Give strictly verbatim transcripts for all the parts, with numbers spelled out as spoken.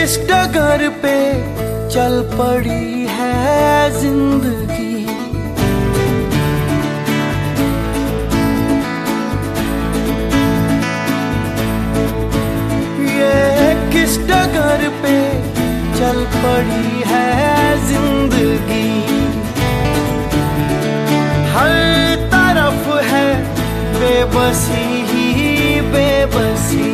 किस डगर पे चल पड़ी है जिंदगी, ये किस डगर पे चल पड़ी है जिंदगी। हर तरफ है बेबसी ही बेबसी,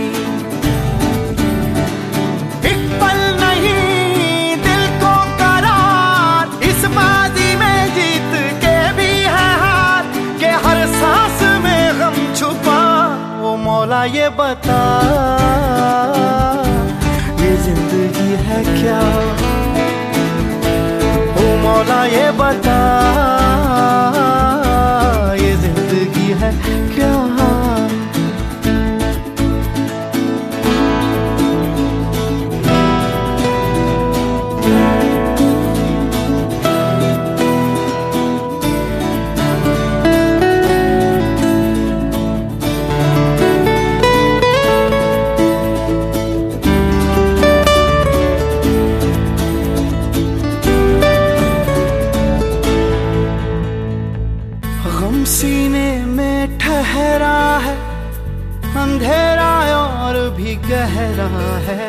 एक पल नहीं दिल को करार, इस बाजी में जीत के भी है हार, के हर सांस में गम छुपा। ओ मौला ये बता ये जिंदगी है क्या, ओ मौला ये बता ये जिंदगी है क्या। गम सीने में ठहरा है, अंधेरा और भी गहरा है।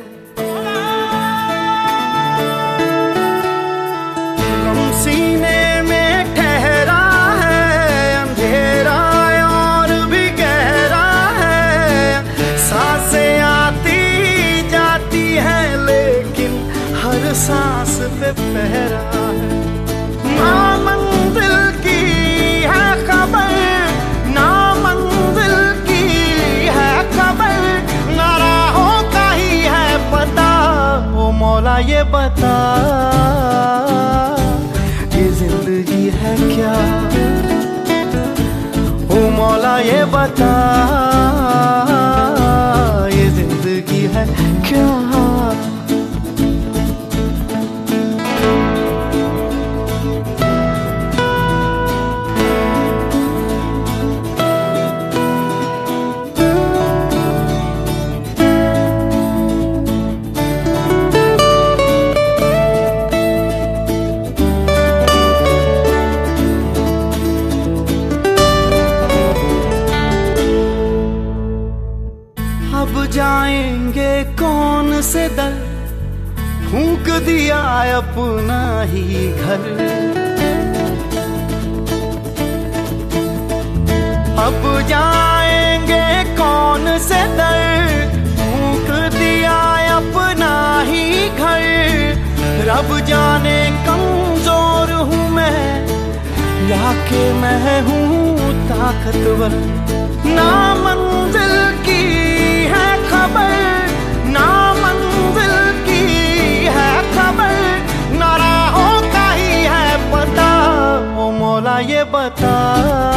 गम सीने में ठहरा है, अंधेरा और भी गहरा है। सांसें आती जाती है लेकिन हर सांस पे पहरा है। ना मंजिल की है खबर, ना मंजिल की है खबर, ना राहों का ही है पता। ओ मौला ये बता ये जिंदगी है क्या, ओ मौला ये बता ये जिंदगी है क्या। अब जाएंगे कौन से दर, फूंक दिया अपना ही घर। अब जाएंगे कौन से दर, फूंक दिया अपना ही घर। रब जाने कमजोर हूँ मैं या के मैं हूँ ताकतवर। ना मंजिल की है खबर, ना मंजिल की है खबर, ना राहों का ही है पता। ओ मौला ये बता